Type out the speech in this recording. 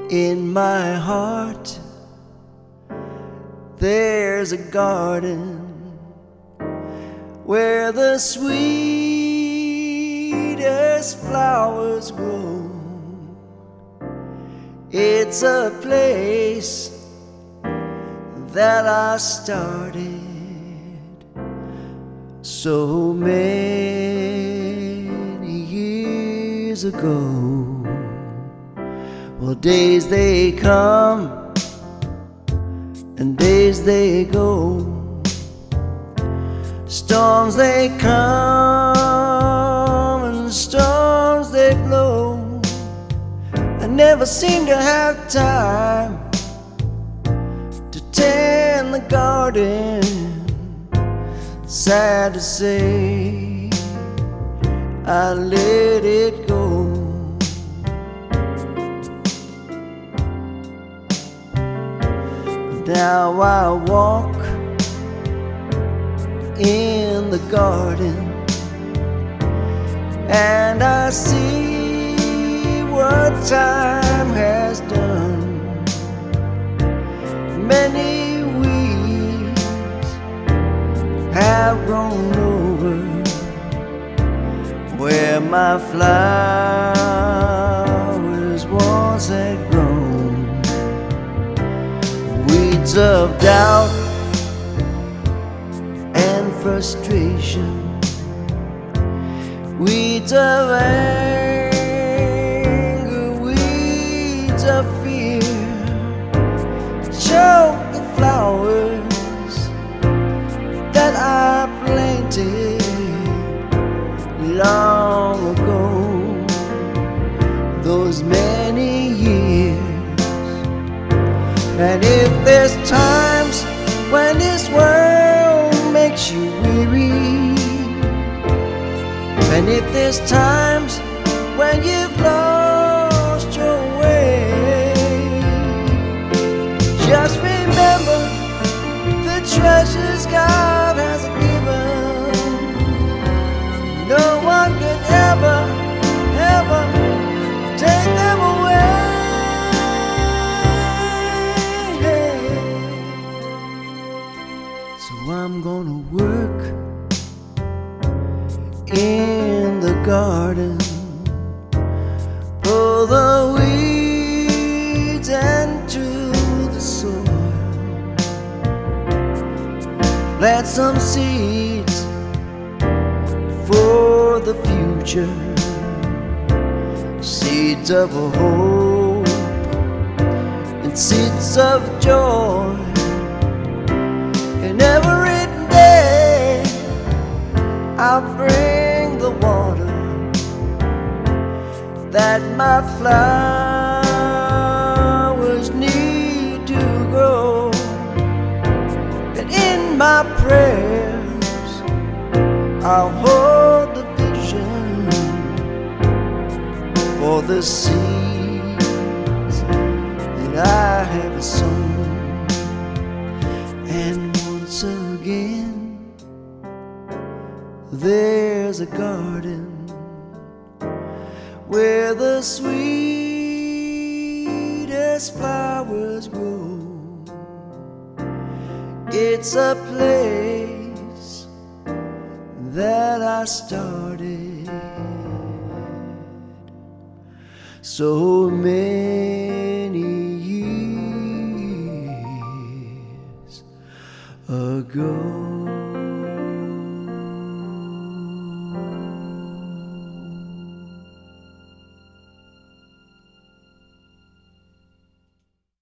In my heart there's a garden where the sweetest flowers grow. It's a place that I started so many years ago. Well, days they come and days they go, storms they come and storms they blow. I never seem to have time to tend the garden. Sad to say, I let it go. Now I walk in the garden and I see what time has done. Many weeds have grown over where my flowers once had grown. Weeds of doubt and frustration, weeds of anger, weeds of fear, choke the flowers that I planted long ago, those many years. And if there's times when this world makes you weary, and if there's times when you've lost your way, just remember the treasures God has given. No one could ever, ever take them away. So I'm gonna work in the garden, pull the weeds into the soil, plant some seeds for the future, seeds of hope and seeds of joy. And every day I'll bring the water that my flowers need to grow. And in my prayers I'll hold the vision for the seeds that I have sown. And once again there's a garden where the sweetest flowers grow. It's a place that I started so many years ago.